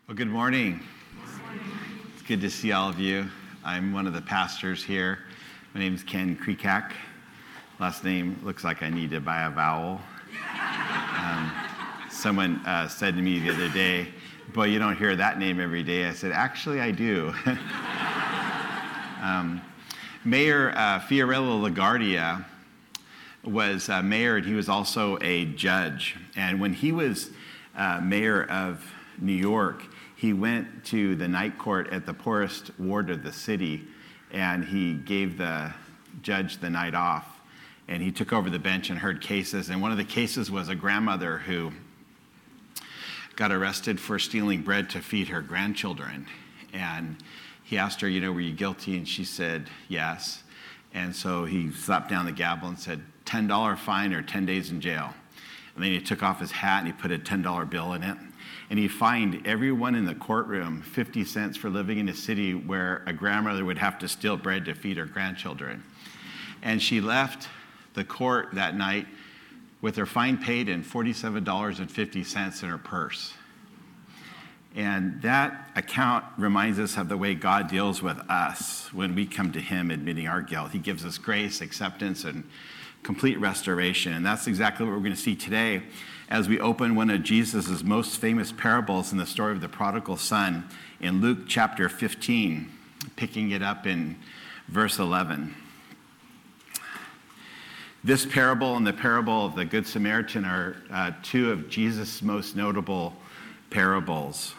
Well, good morning. It's good to see all of you. I'm one of the pastors here. My name is Ken Krekak. Last name looks like I need to buy a vowel. Someone said to me the other day, "Boy, you don't hear that name every day." I said, "Actually, I do." Mayor Fiorello LaGuardia was mayor, and he was also a judge. And when he was mayor of New York, he went to the night court at the poorest ward of the city, and he gave the judge the night off. And he took over the bench and heard cases. And one of the cases was a grandmother who got arrested for stealing bread to feed her grandchildren. And he asked her, were you guilty? And she said, yes. And so he slapped down the gavel and said, $10 fine or 10 days in jail. And then he took off his hat and he put a $10 bill in it. And he fined everyone in the courtroom 50 cents for living in a city where a grandmother would have to steal bread to feed her grandchildren. And she left the court that night with her fine paid and $47.50 in her purse. And that account reminds us of the way God deals with us when we come to him admitting our guilt. He gives us grace, acceptance, and complete restoration. And that's exactly what we're going to see today as we open one of Jesus' most famous parables in the story of the prodigal son in Luke chapter 15, picking it up in verse 11. This parable and the parable of the Good Samaritan are two of Jesus' most notable parables.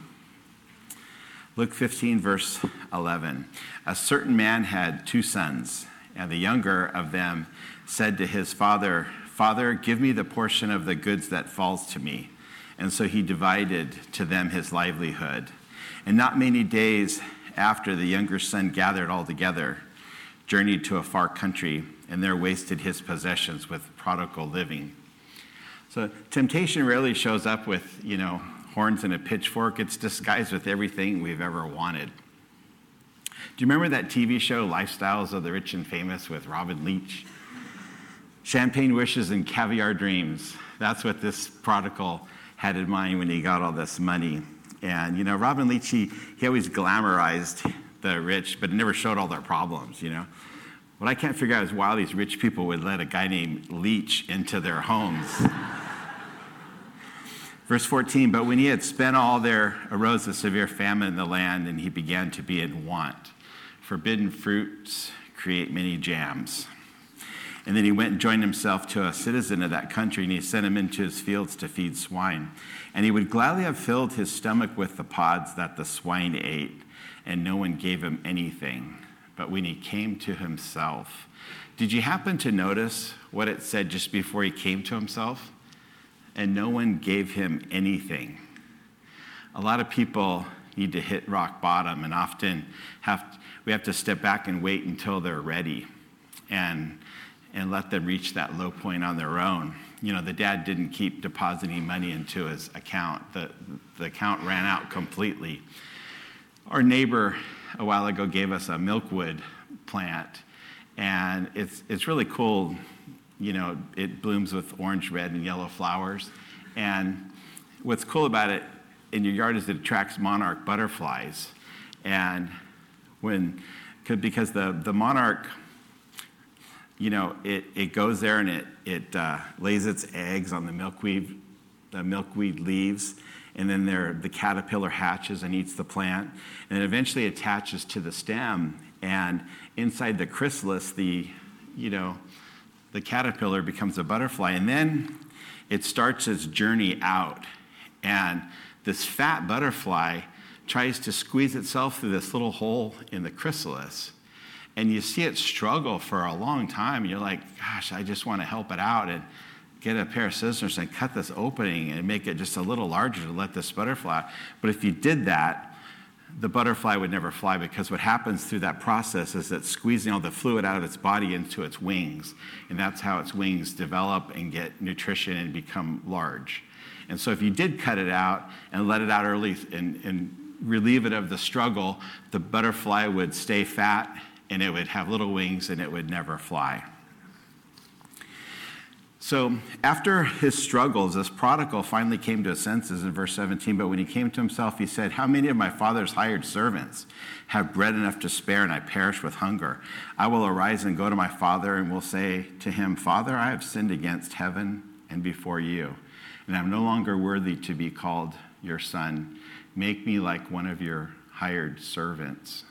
Luke 15, verse 11. A certain man had two sons, and the younger of them said to his father, "Father, give me the portion of the goods that falls to me." And so he divided to them his livelihood. And not many days after, the younger son gathered all together, journeyed to a far country, and there wasted his possessions with prodigal living. So temptation rarely shows up with, horns and a pitchfork. It's disguised with everything we've ever wanted. Do you remember that TV show, Lifestyles of the Rich and Famous, with Robin Leach? Champagne wishes and caviar dreams. That's what this prodigal had in mind when he got all this money. And, Robin Leach, he always glamorized the rich, but never showed all their problems, What I can't figure out is why these rich people would let a guy named Leach into their homes. Verse 14, but when he had spent all, there arose a severe famine in the land, and he began to be in want. Forbidden fruits create many jams. And then he went and joined himself to a citizen of that country, and he sent him into his fields to feed swine. And he would gladly have filled his stomach with the pods that the swine ate, and no one gave him anything. But when he came to himself, did you happen to notice what it said just before he came to himself? And no one gave him anything. A lot of people need to hit rock bottom, and often we have to step back and wait until they're ready and let them reach that low point on their own. The dad didn't keep depositing money into his account. The account ran out completely. Our neighbor a while ago gave us a milkwood plant, and it's really cool. It blooms with orange, red, and yellow flowers. And what's cool about it in your yard is it attracts monarch butterflies. And because the monarch, it goes there and it lays its eggs on the milkweed leaves, and then the caterpillar hatches and eats the plant, and it eventually attaches to the stem. And inside the chrysalis, the caterpillar becomes a butterfly, and then it starts its journey out. And this fat butterfly tries to squeeze itself through this little hole in the chrysalis. And you see it struggle for a long time. You're like, gosh, I just want to help it out and get a pair of scissors and cut this opening and make it just a little larger to let this butterfly. But if you did that, the butterfly would never fly, because what happens through that process is it's squeezing all the fluid out of its body into its wings. And that's how its wings develop and get nutrition and become large. And so if you did cut it out and let it out early and relieve it of the struggle, the butterfly would stay fat, and it would have little wings, and it would never fly. So after his struggles, this prodigal finally came to his senses in verse 17. But when he came to himself, he said, how many of my father's hired servants have bread enough to spare, and I perish with hunger? I will arise and go to my father, and will say to him, Father, I have sinned against heaven and before you, and I'm no longer worthy to be called your son. Make me like one of your hired servants.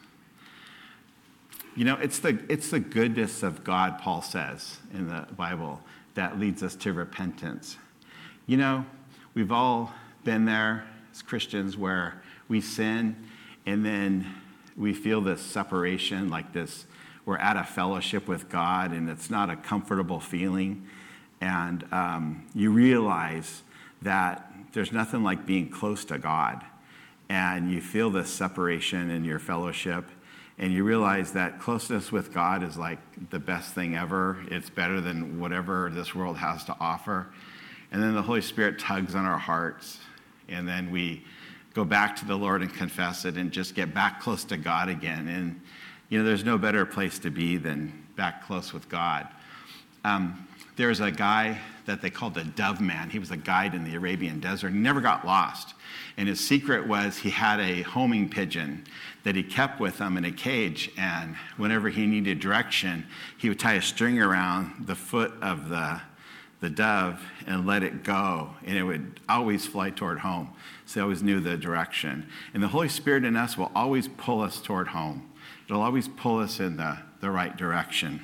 You know, it's the goodness of God, Paul says in the Bible, that leads us to repentance. You know, we've all been there as Christians where we sin and then we feel this separation, like this, we're at a fellowship with God and it's not a comfortable feeling. And you realize that there's nothing like being close to God. And you feel this separation in your fellowship. And you realize that closeness with God is like the best thing ever. It's better than whatever this world has to offer. And then the Holy Spirit tugs on our hearts. And then we go back to the Lord and confess it and just get back close to God again. And, you know, there's no better place to be than back close with God. There's a guy that they called the Dove Man. He was a guide in the Arabian desert. He never got lost. And his secret was he had a homing pigeon that he kept with him in a cage. And whenever he needed direction, he would tie a string around the foot of the dove and let it go. And it would always fly toward home. So he always knew the direction. And the Holy Spirit in us will always pull us toward home. It'll always pull us in the right direction.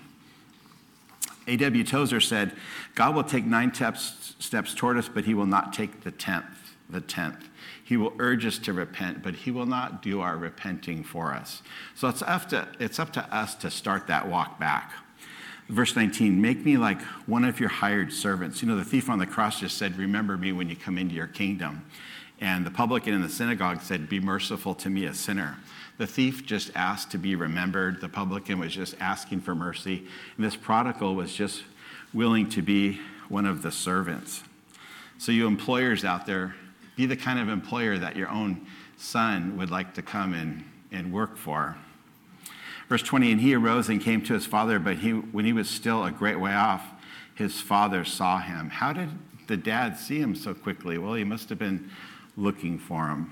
A.W. Tozer said, God will take 9 steps toward us, but he will not take the 10th. He will urge us to repent, but he will not do our repenting for us. So it's up to us to start that walk back. Verse 19, make me like one of your hired servants. You know, the thief on the cross just said, remember me when you come into your kingdom. And the publican in the synagogue said, be merciful to me, a sinner. The thief just asked to be remembered. The publican was just asking for mercy. And this prodigal was just willing to be one of the servants. So you employers out there, be the kind of employer that your own son would like to come and work for. Verse 20, and he arose and came to his father, but when he was still a great way off, his father saw him. How did the dad see him so quickly? Well, he must have been looking for him.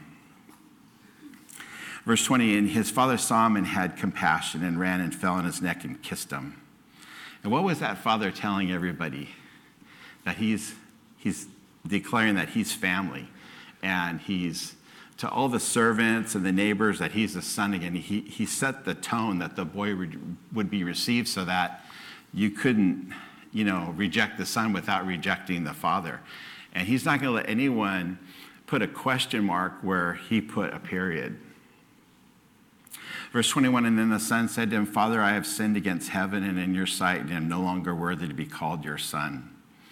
Verse 20, and his father saw him and had compassion and ran and fell on his neck and kissed him. And what was that father telling everybody? That he's declaring that he's family. And he's, to all the servants and the neighbors, that he's the son again. He set the tone that the boy would be received so that you couldn't, reject the son without rejecting the father. And he's not going to let anyone put a question mark where he put a period. Verse 21, and then the son said to him, Father, I have sinned against heaven and in your sight, and am no longer worthy to be called your son.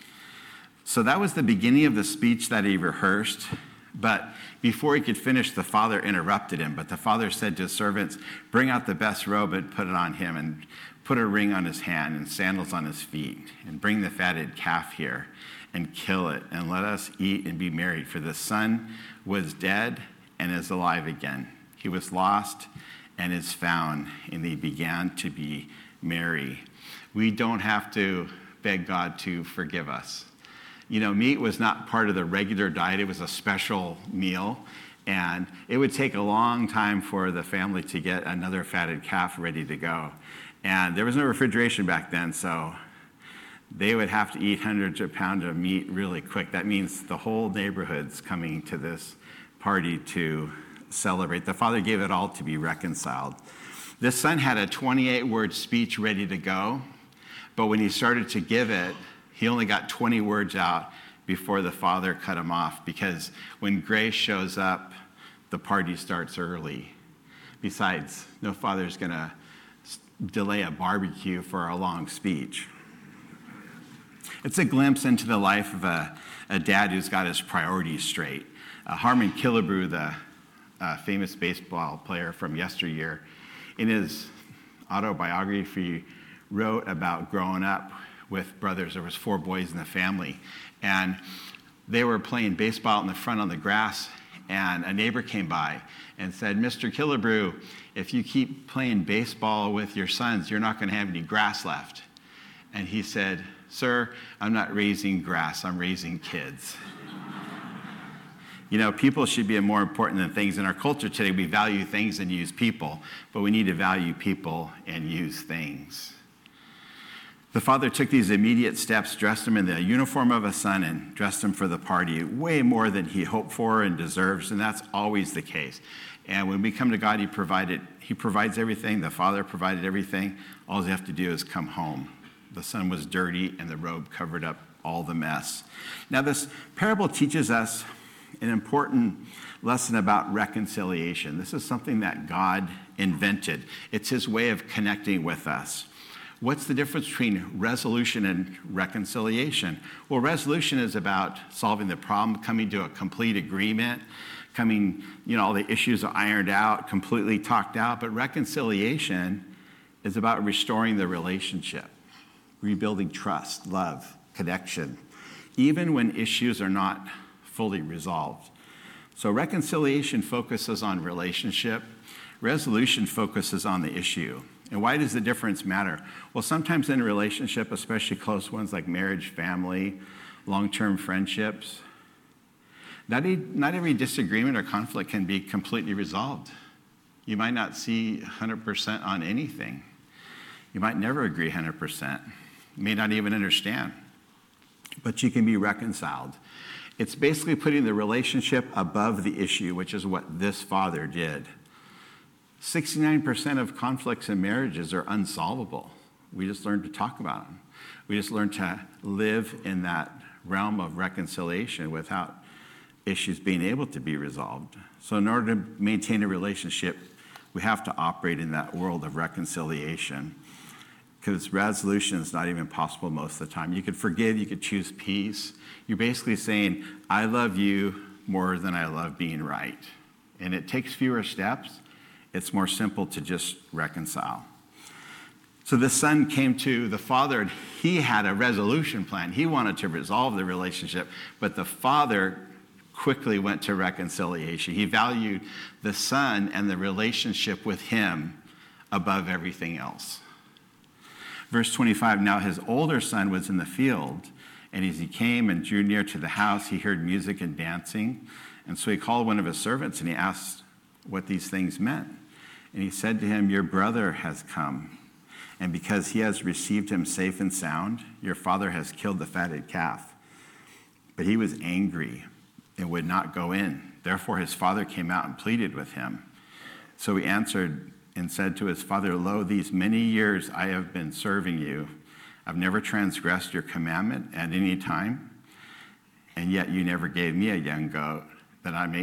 So that was the beginning of the speech that he rehearsed. But before he could finish, the father interrupted him. But the father said to his servants, bring out the best robe and put it on him, and put a ring on his hand and sandals on his feet, and bring the fatted calf here and kill it, and let us eat and be merry. For the son was dead and is alive again. He was lost and is found, and they began to be merry. We don't have to beg God to forgive us. Meat was not part of the regular diet. It was a special meal, and it would take a long time for the family to get another fatted calf ready to go. And there was no refrigeration back then, so they would have to eat hundreds of pounds of meat really quick. That means the whole neighborhood's coming to this party to celebrate. The father gave it all to be reconciled. This son had a 28-word speech ready to go, but when he started to give it, he only got 20 words out before the father cut him off, because when grace shows up, the party starts early. Besides, no father's going to delay a barbecue for a long speech. It's a glimpse into the life of a dad who's got his priorities straight. Harmon Killebrew, the famous baseball player from yesteryear, in his autobiography, wrote about growing up with brothers. There was 4 boys in the family, and they were playing baseball out in the front on the grass, and a neighbor came by and said, Mr. Killebrew, if you keep playing baseball with your sons, you're not going to have any grass left. And he said, Sir, I'm not raising grass, I'm raising kids. You know, people should be more important than things. In our culture today, we value things and use people, but we need to value people and use things. The father took these immediate steps, dressed him in the uniform of a son, and dressed him for the party, way more than he hoped for and deserves, and that's always the case. And when we come to God, he provides everything. The father provided everything. All you have to do is come home. The son was dirty, and the robe covered up all the mess. Now, this parable teaches us an important lesson about reconciliation. This is something that God invented. It's his way of connecting with us. What's the difference between resolution and reconciliation? Well, resolution is about solving the problem, coming to a complete agreement, all the issues are ironed out, completely talked out. But reconciliation is about restoring the relationship, rebuilding trust, love, connection, even when issues are not fully resolved. So reconciliation focuses on relationship. Resolution focuses on the issue. And why does the difference matter? Well, sometimes in a relationship, especially close ones like marriage, family, long-term friendships, not every disagreement or conflict can be completely resolved. You might not see 100% on anything. You might never agree 100%. You may not even understand. But you can be reconciled. It's basically putting the relationship above the issue, which is what this father did. 69% of conflicts in marriages are unsolvable. We just learn to talk about them. We just learn to live in that realm of reconciliation without issues being able to be resolved. So in order to maintain a relationship, we have to operate in that world of reconciliation, because resolution is not even possible most of the time. You could forgive, you could choose peace. You're basically saying, I love you more than I love being right. And it takes fewer steps. It's more simple to just reconcile. So the son came to the father, and he had a resolution plan. He wanted to resolve the relationship, but the father quickly went to reconciliation. He valued the son and the relationship with him above everything else. Verse 25, now his older son was in the field, and as he came and drew near to the house, he heard music and dancing. And so he called one of his servants, and he asked what these things meant. And he said to him, your brother has come, and because he has received him safe and sound, your father has killed the fatted calf. But he was angry and would not go in. Therefore his father came out and pleaded with him. So he answered and said to his father, lo, these many years I have been serving you. I've never transgressed your commandment at any time, and yet you never gave me a young goat that I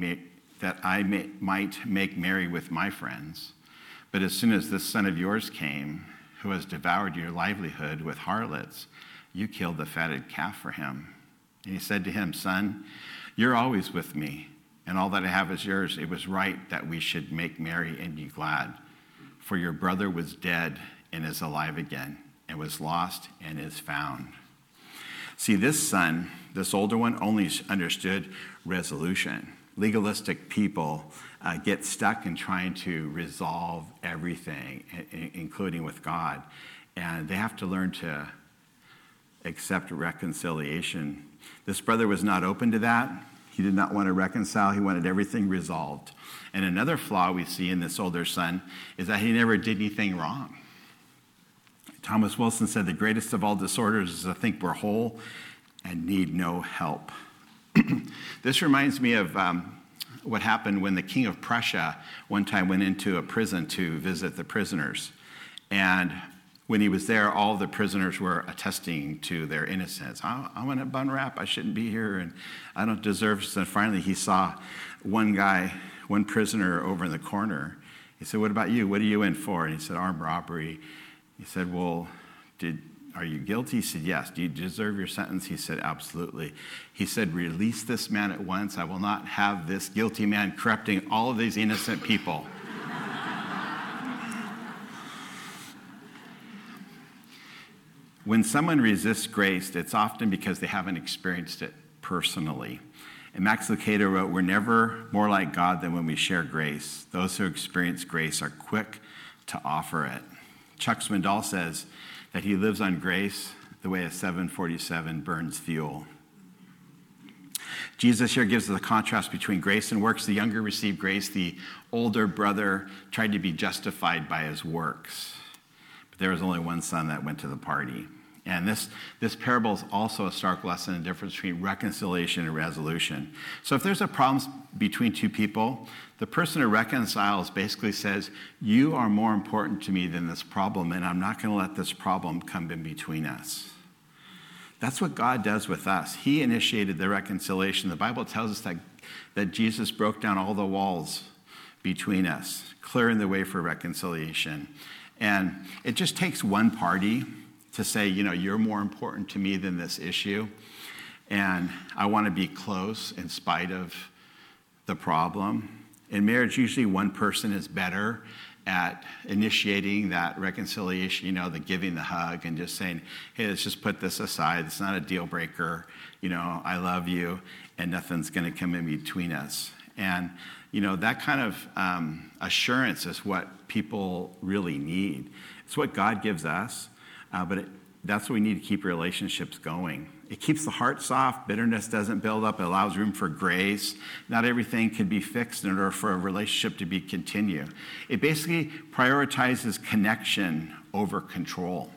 might make merry with my friends. But as soon as this son of yours came, who has devoured your livelihood with harlots, you killed the fatted calf for him. And he said to him, son, you're always with me, and all that I have is yours. It was right that we should make merry and be glad. For your brother was dead and is alive again, and was lost and is found. See, this son, this older one, only understood resolution. Legalistic people get stuck in trying to resolve everything, including with God. And they have to learn to accept reconciliation. This brother was not open to that. He did not want to reconcile. He wanted everything resolved. And another flaw we see in this older son is that he never did anything wrong. Thomas Wilson said, the greatest of all disorders is to think we're whole and need no help. This reminds me of what happened when the king of Prussia one time went into a prison to visit the prisoners. And when he was there, all the prisoners were attesting to their innocence. I'm in a bun wrap. I shouldn't be here, and I don't deserve this. And finally, he saw one prisoner over in the corner. He said, what about you? What are you in for? And he said, armed robbery. He said, well, are you guilty? He said, yes. Do you deserve your sentence? He said, absolutely. He said, release this man at once. I will not have this guilty man corrupting all of these innocent people. When someone resists grace, it's often because they haven't experienced it personally. And Max Lucado wrote, we're never more like God than when we share grace. Those who experience grace are quick to offer it. Chuck Swindoll says that he lives on grace the way a 747 burns fuel. Jesus here gives us a contrast between grace and works. The younger received grace. The older brother tried to be justified by his works. But there was only one son that went to the party. And this parable is also a stark lesson in the difference between reconciliation and resolution. So if there's a problem between two people, the person who reconciles basically says, you are more important to me than this problem, and I'm not going to let this problem come in between us. That's what God does with us. He initiated the reconciliation. The Bible tells us that Jesus broke down all the walls between us, clearing the way for reconciliation. And it just takes one party to say, you're more important to me than this issue, and I want to be close in spite of the problem. In marriage, usually one person is better at initiating that reconciliation, the giving the hug and just saying, hey, let's just put this aside. It's not a deal breaker. I love you, and nothing's going to come in between us. And, that kind of assurance is what people really need. It's what God gives us. But that's what we need to keep relationships going. It keeps the heart soft. Bitterness doesn't build up. It allows room for grace. Not everything can be fixed in order for a relationship to be continued. It basically prioritizes connection over control.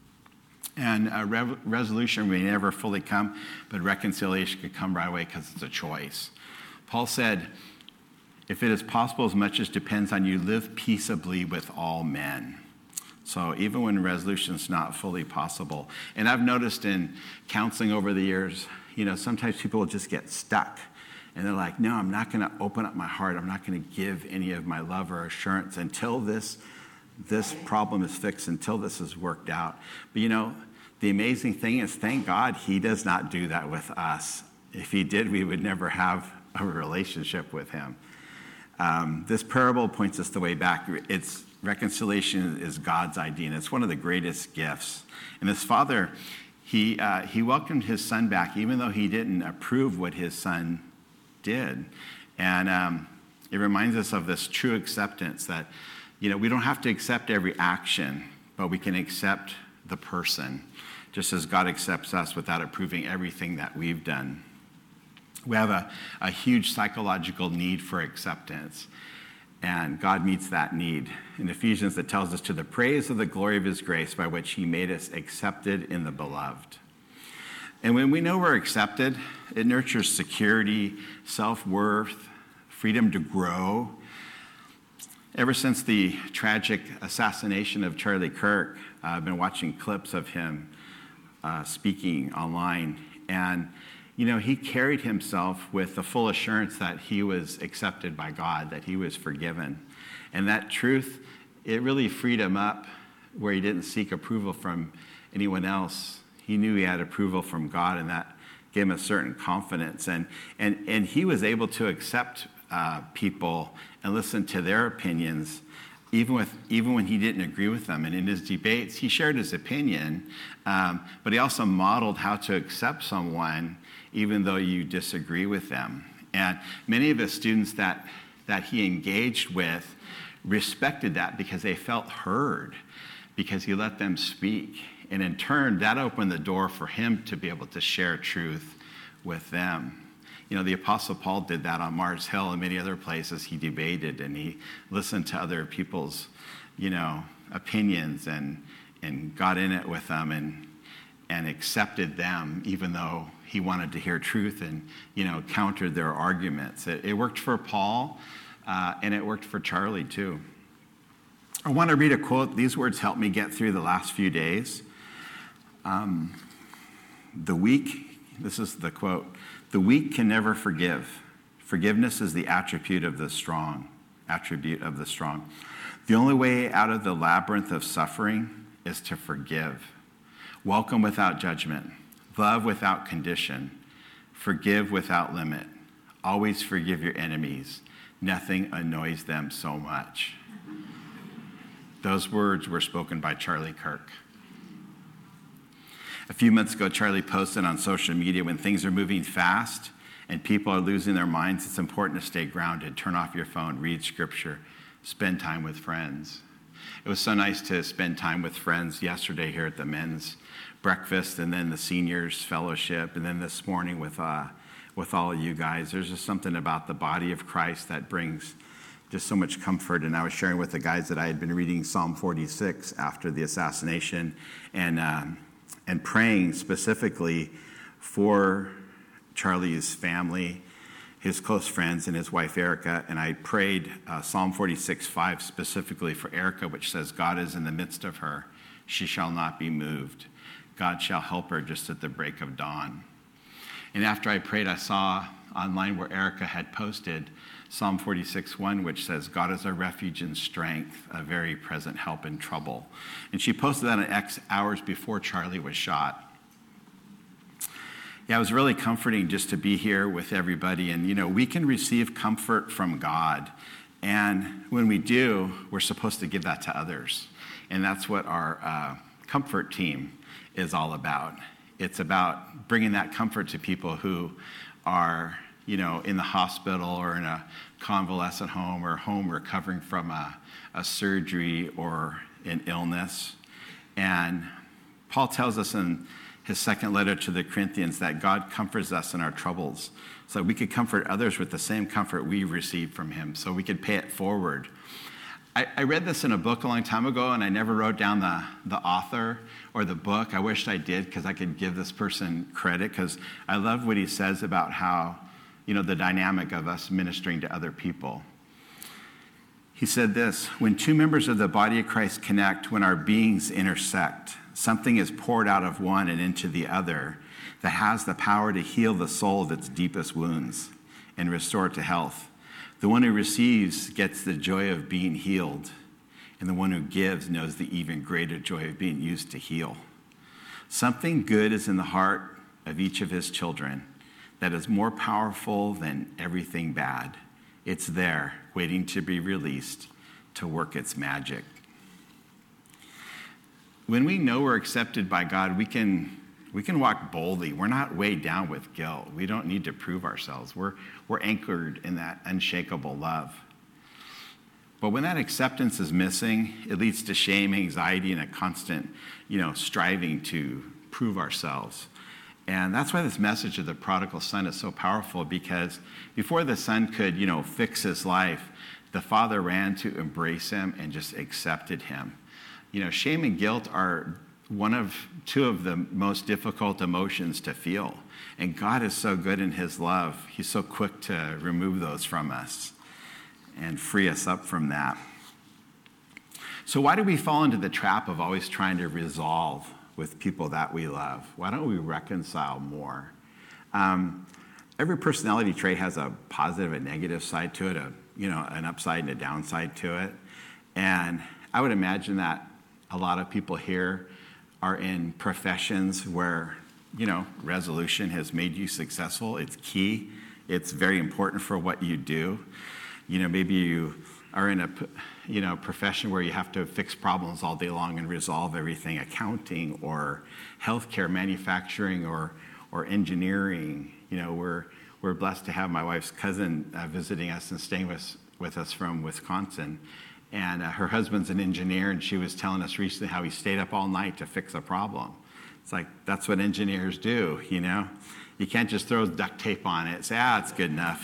And resolution may never fully come, but reconciliation could come right away because it's a choice. Paul said, if it is possible, as much as depends on you, live peaceably with all men. So even when resolution is not fully possible. And I've noticed in counseling over the years, sometimes people will just get stuck. And they're like, no, I'm not going to open up my heart. I'm not going to give any of my love or assurance until this problem is fixed, until this is worked out. But the amazing thing is, thank God he does not do that with us. If he did, we would never have a relationship with him. This parable points us the way back. Reconciliation is God's idea, and it's one of the greatest gifts. And this father, he welcomed his son back, even though he didn't approve what his son did. And it reminds us of this true acceptance that, we don't have to accept every action, but we can accept the person, just as God accepts us without approving everything that we've done. We have a huge psychological need for acceptance. And God meets that need. In Ephesians, it tells us, to the praise of the glory of his grace by which he made us accepted in the beloved. And when we know we're accepted, it nurtures security, self-worth, freedom to grow. Ever since the tragic assassination of Charlie Kirk, I've been watching clips of him speaking online. And he carried himself with the full assurance that he was accepted by God, that he was forgiven. And that truth, it really freed him up where he didn't seek approval from anyone else. He knew he had approval from God, and that gave him a certain confidence. And he was able to accept people and listen to their opinions, even when he didn't agree with them. And in his debates, he shared his opinion, but he also modeled how to accept someone even though you disagree with them. And many of his students that he engaged with respected that because they felt heard, because he let them speak. And in turn, that opened the door for him to be able to share truth with them. The Apostle Paul did that on Mars Hill and many other places. He debated and he listened to other people's, opinions and got in it with them and accepted them, even though he wanted to hear truth and, countered their arguments. It worked for Paul, and it worked for Charlie too. I want to read a quote. These words helped me get through the last few days. This is the quote, "The weak can never forgive. Forgiveness is the attribute of the strong. The only way out of the labyrinth of suffering is to forgive. Welcome without judgment. Love without condition. Forgive without limit. Always forgive your enemies. Nothing annoys them so much." Those words were spoken by Charlie Kirk. A few months ago, Charlie posted on social media, when things are moving fast and people are losing their minds, it's important to stay grounded. Turn off your phone, read scripture, spend time with friends. it was so nice to spend time with friends yesterday here at the men's breakfast, and then the seniors fellowship, and then this morning with all of you guys. There's just something about the body of Christ that brings just so much comfort. And I was sharing with the guys that I had been reading Psalm 46 after the assassination, and praying specifically for Charlie's family, his close friends, and his wife Erica. And I prayed Psalm 46:5 specifically for Erica, which says, God is in the midst of her. She shall not be moved. God shall help her just at the break of dawn. And after I prayed, I saw online where Erica had posted Psalm 46:1, which says, God is our refuge and strength, a very present help in trouble. And she posted that in X hours before Charlie was shot. Yeah, it was really comforting just to be here with everybody. And, we can receive comfort from God. And when we do, we're supposed to give that to others. And that's what our comfort team is all about. It's about bringing that comfort to people who are, in the hospital or in a convalescent home or home recovering from a surgery or an illness. And Paul tells us in his second letter to the Corinthians that God comforts us in our troubles, so we could comfort others with the same comfort we received from him, so we could pay it forward. I read this in a book a long time ago, and I never wrote down the author or the book. I wished I did, because I could give this person credit, because I love what he says about how, the dynamic of us ministering to other people. He said this: when two members of the body of Christ connect, when our beings intersect, something is poured out of one and into the other that has the power to heal the soul of its deepest wounds and restore it to health. The one who receives gets the joy of being healed, and the one who gives knows the even greater joy of being used to heal. Something good is in the heart of each of his children that is more powerful than everything bad. It's there, waiting to be released to work its magic. When we know we're accepted by God, we can walk boldly. We're not weighed down with guilt. We don't need to prove ourselves. We're anchored in that unshakable love. But when that acceptance is missing, it leads to shame, anxiety, and a constant, striving to prove ourselves. And that's why this message of the prodigal son is so powerful, because before the son could, fix his life, the father ran to embrace him and just accepted him. Shame and guilt are two of the most difficult emotions to feel. And God is so good in his love. He's so quick to remove those from us and free us up from that. So why do we fall into the trap of always trying to resolve with people that we love? Why don't we reconcile more? Every personality trait has a positive and negative side to it, an upside and a downside to it. And I would imagine that a lot of people here are in professions where, resolution has made you successful. It's key. It's very important for what you do. Maybe you are in a profession where you have to fix problems all day long and resolve everything, accounting or healthcare, manufacturing or engineering. We're blessed to have my wife's cousin visiting us and staying with us from Wisconsin. And her husband's an engineer, and she was telling us recently how he stayed up all night to fix a problem. It's like, that's what engineers do, You can't just throw duct tape on it and say, it's good enough,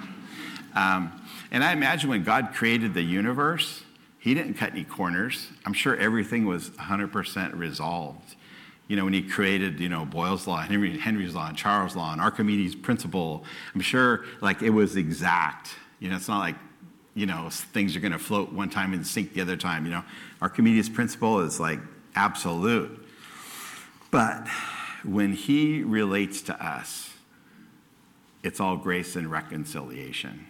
And I imagine when God created the universe, he didn't cut any corners. I'm sure everything was 100% resolved. When he created, Boyle's Law, Henry's Law, and Charles' Law, and Archimedes' Principle, I'm sure, it was exact. It's not like, things are going to float one time and sink the other time. Archimedes' Principle is absolute. But when he relates to us, it's all grace and reconciliation.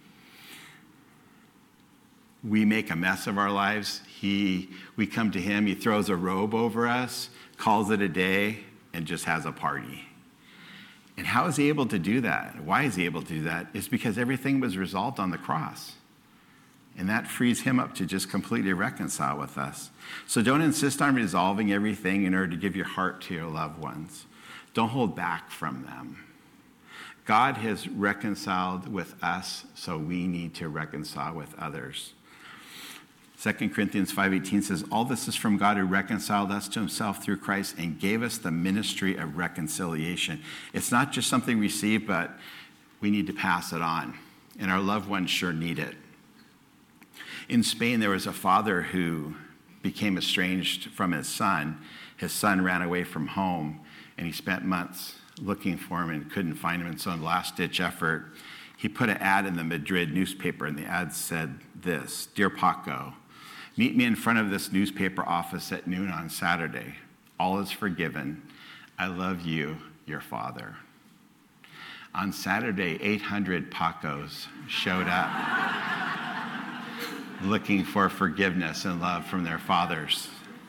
We make a mess of our lives. We come to him, he throws a robe over us, calls it a day, and just has a party. And how is he able to do that? Why is he able to do that? It's because everything was resolved on the cross. And that frees him up to just completely reconcile with us. So don't insist on resolving everything in order to give your heart to your loved ones. Don't hold back from them. God has reconciled with us, so we need to reconcile with others. 2 Corinthians 5:18 says, all this is from God who reconciled us to himself through Christ and gave us the ministry of reconciliation. It's not just something we receive, but we need to pass it on. And our loved ones sure need it. In Spain, there was a father who became estranged from his son. His son ran away from home, and he spent months looking for him and couldn't find him. And so in last-ditch effort, he put an ad in the Madrid newspaper, and the ad said this: Dear Paco, meet me in front of this newspaper office at noon on Saturday. All is forgiven. I love you, your father. On Saturday, 800 Pacos showed up looking for forgiveness and love from their fathers.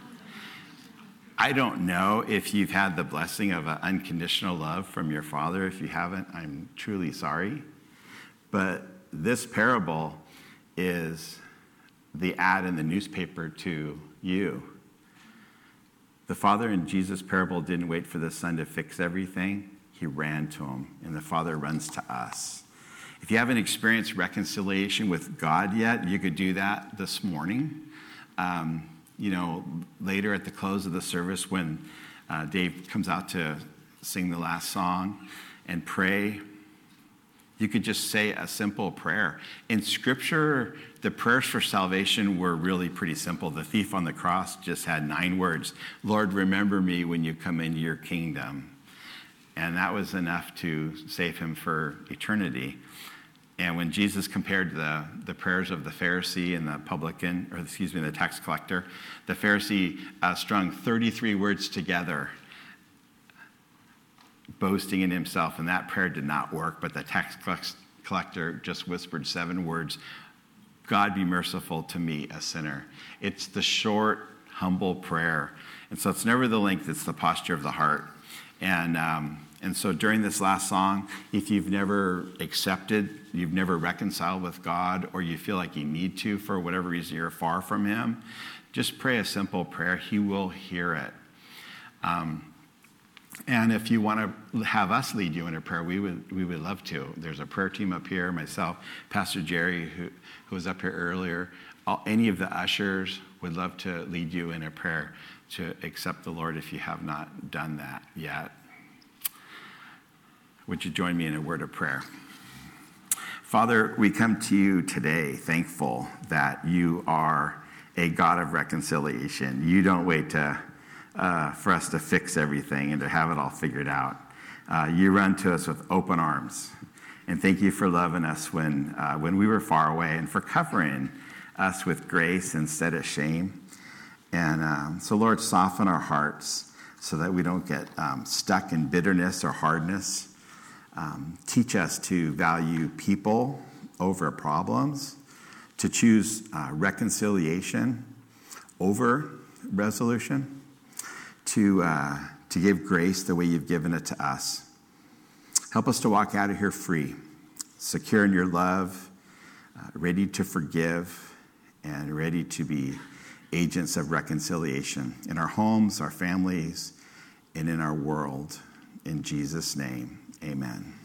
I don't know if you've had the blessing of an unconditional love from your father. If you haven't, I'm truly sorry. But this parable is the ad in the newspaper to you. The father in Jesus' parable didn't wait for the son to fix everything. He ran to him, and the Father runs to us. If you haven't experienced reconciliation with God yet, you could do that this morning. Later at the close of the service when Dave comes out to sing the last song and pray, you could just say a simple prayer. In Scripture, the prayers for salvation were really pretty simple. The thief on the cross just had 9 words. Lord, remember me when you come into your kingdom. And that was enough to save him for eternity. And when Jesus compared the prayers of the Pharisee and the publican, the tax collector, the Pharisee strung 33 words together, boasting in himself, and that prayer did not work, but the tax collector just whispered 7 words, God be merciful to me, a sinner. It's the short, humble prayer. And so it's never the length, it's the posture of the heart. And so during this last song, if you've never accepted, you've never reconciled with God, or you feel like you need to for whatever reason you're far from him, just pray a simple prayer. He will hear it. And if you want to have us lead you in a prayer, we would love to. There's a prayer team up here, myself, Pastor Jerry, who was up here earlier. Any of the ushers would love to lead you in a prayer to accept the Lord if you have not done that yet. Would you join me in a word of prayer? Father, we come to you today thankful that you are a God of reconciliation. You don't wait for us to fix everything and to have it all figured out. You run to us with open arms. And thank you for loving us when we were far away and for covering us with grace instead of shame. And so, Lord, soften our hearts so that we don't get stuck in bitterness or hardness. Teach us to value people over problems, to choose reconciliation over resolution, to give grace the way you've given it to us. Help us to walk out of here free, secure in your love, ready to forgive, and ready to be agents of reconciliation in our homes, our families, and in our world. In Jesus' name, amen.